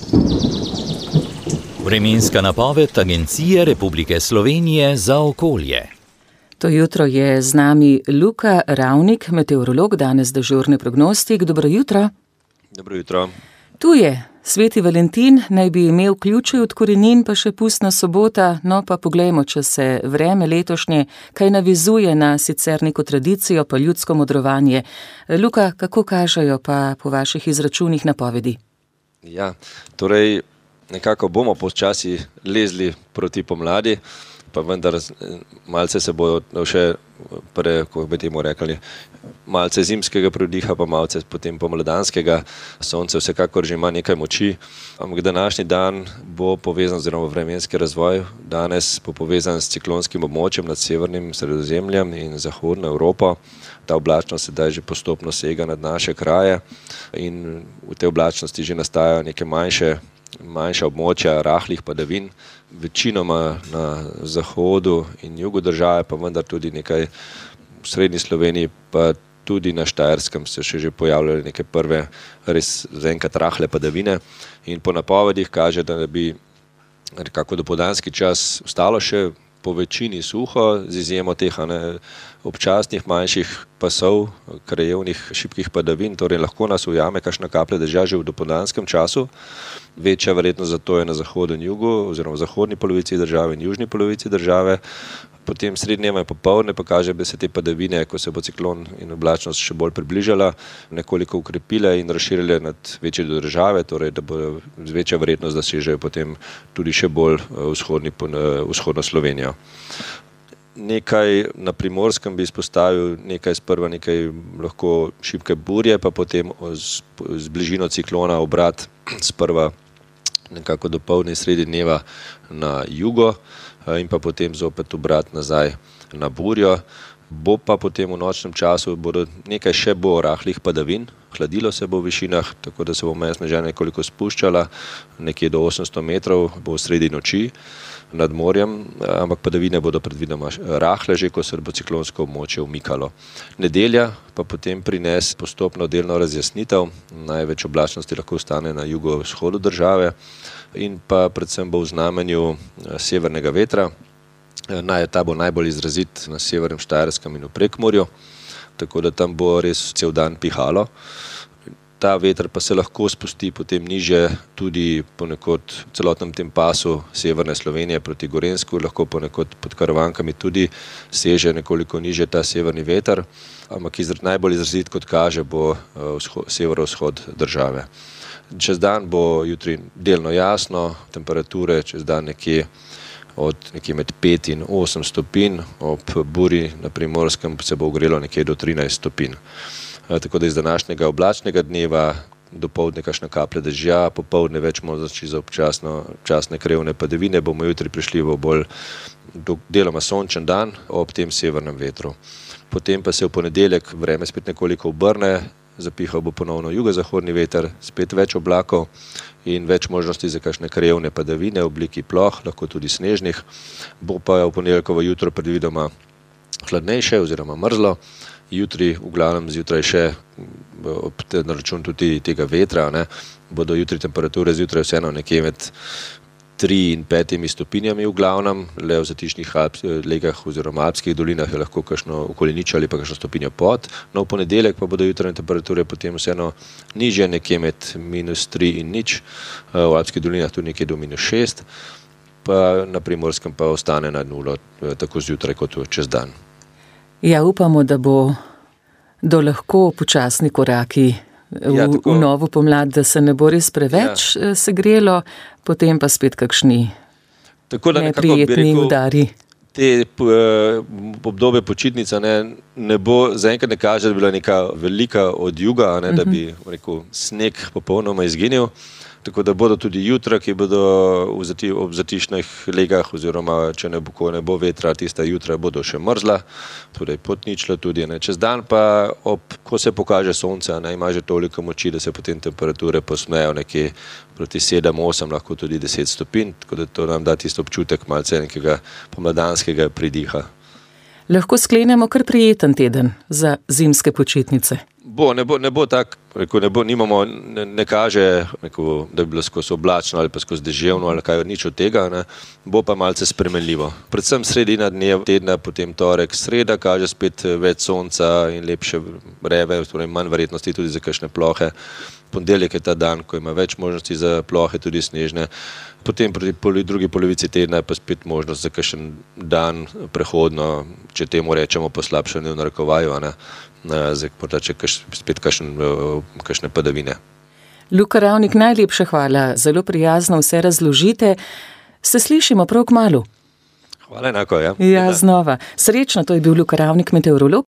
Vremenska napoved Agencije Republike Slovenije za okolje. To jutro je z nami Luka Ravnik, meteorolog, danes dežurni prognostik. Dobro jutro. Dobro jutro. Tu je Sveti Valentin, naj bi imel ključe od korenin, pa še pustna sobota. No pa poglejmo, če se vreme letošnje kaj navizuje na sicer neko tradicijo pa ljudsko modrovanje. Luka, kako kažejo pa po vaših izračunih napovedi? Ja, torej nekako bomo počasi lezli proti pomladi, pa vendar malce se bo še kako bi temu rekli, malce zimskega prediha, pa malce potem pomladanskega. Sonce vsekakor že ima nekaj moči, ampak današnji dan bo povezan, oziroma vremenski razvoj danes bo povezan s ciklonskim območjem nad severnim Sredozemljem in zahodno Evropo. Ta oblačnost sedaj že postopno sega nad naše kraje in v tej oblačnosti že nastajajo neke manjša območja rahlih padavin, večinoma na zahodu in jugu države, pa vendar tudi nekaj v srednji Sloveniji, pa tudi na Štajerskem se že pojavljale neke prve res zaenkrat rahle padavine. In po napovedih kaže, da bi nekako dopoldanski čas ostalo še po večini suho, z izjemo teh občasnih manjših pasov, krajevnih šibkih padavin, torej lahko nas ujame kakšna kaplja dežja že v dopoldanskem času. Večja verjetnost za to je na zahodu in jugu, oziroma v zahodni polovici države in južni polovici države. Potem srednjeva in popoldne pa kaže, da se te padavine, ko se bo ciklon in oblačnost še bolj približala, nekoliko ukrepile in razširile nad večje države, torej da bo večja verjetnost, da sežejo potem tudi še bolj vzhodno Slovenijo. Nekaj na Primorskem bi izpostavil, sprva nekaj lahko šibke burje, pa potem z bližino ciklona obrat sprva nekako dopoldne sredi dneva na jugo in pa potem zopet obrat nazaj na burjo. Bo pa potem v nočnem času nekaj še bo rahlih padavin, hladilo se bo v višinah, tako da se bo meja snežena nekoliko spuščala, nekje do 800 metrov bo v sredi noči nad morjem, ampak padavine bodo predvidoma rahle, že ko se bo ciklonsko območje umikalo. Nedelja pa potem prines postopno delno razjasnitev, največ oblačnosti lahko ostane na jugovzhodu države in pa predvsem bo v znamenju severnega vetra. Ta bo najbolj izrazit na severnem Štajerskem in v Prekmurju, tako da tam bo res cel dan pihalo. Ta veter pa se lahko spusti potem niže tudi ponekod v celotnem tem pasu severne Slovenije proti Gorenjsku, lahko ponekod pod Karavankami tudi seže nekoliko niže ta severni veter, ampak najbolj izrazit, kot kaže, bo severovzhod države. Čez dan bo jutri delno jasno, temperature čez dan nekje med 5 in 8 stopinj, ob burji na Primorskem se bo ogrelo nekje do 13 stopinj. Tako da iz današnjega oblačnega dneva dopoldne kakšna kaplja dežja, popoldne več možnosti za občasne krajevne padavine, bomo jutri prišli v bolj deloma sončen dan ob tem severnem vetru. Potem pa se v ponedeljek vreme spet nekoliko obrne, zapihal bo ponovno jugozahodni veter, spet več oblakov in več možnosti za kakšne krajevne padavine v obliki ploh, lahko tudi snežnih. Bo pa v ponedeljkovo jutro predvidoma hladnejše oziroma mrzlo. Jutri, v glavnem zjutraj še, na račun tudi tega vetra, bodo jutri temperature zjutraj vseeno nekje med 3 in 5 stopinjami v glavnem, le v zatišnih legah oziroma alpskih dolinah je lahko kakšno okoli nič ali pa kakšno stopinjo pod. No, v ponedeljek pa bodo jutranje temperature potem vseeno nižje, nekje med -3 in nič, v alpskih dolinah tudi nekje do -6, pa na Primorskem pa ostane na nulo, tako zjutraj kot čez dan. Ja, upamo, da bo do lahko počasni koraki v novo pomlad, da se ne bo res preveč segrelo, potem pa spet kakšni neprijetni udari. Te obdobje počitnica ne bo, zaenkrat ne kaže, da bi bila neka velika od juga, da bi sneg popolnoma izginil. Tako da bodo tudi jutra, ki bodo ob zatišnih legah oziroma če ne bo vetra, tista jutra bodo še mrzla, torej pod ničlo tudi. Čez dan pa, ko se pokaže sonce, ima že toliko moči, da se potem temperature posmejo nekje proti 7-8, lahko tudi 10 stopinj, tako da to nam da tisto občutek malce nekega pomladanskega pridiha. Lahko sklenemo kar prijeten teden za zimske počitnice. Ne bo tako, ne kaže, da bi bilo skozi oblačno ali pa skozi deževno ali kaj, nič od tega, ne. Bo pa malce spremenljivo. Predvsem sredina dneva tedna, potem torek, sreda kaže spet več sonca in lepše vreme, torej manj verjetnosti tudi za kakšne plohe. Ponedeljek je ta dan, ko ima več možnosti za plohe, tudi snežne. Potem proti drugi polovici tedna je pa spet možnost za kakšen dan prehodno, če temu rečemo poslabšanje v narekovaju, če spet kakšne padavine. Luka Ravnik, najlepša hvala, zelo prijazno vse razložite. Se slišimo prav kmalu. Hvala enako, ja. Ja, znova. Srečno, to je bil Luka Ravnik, meteorolog.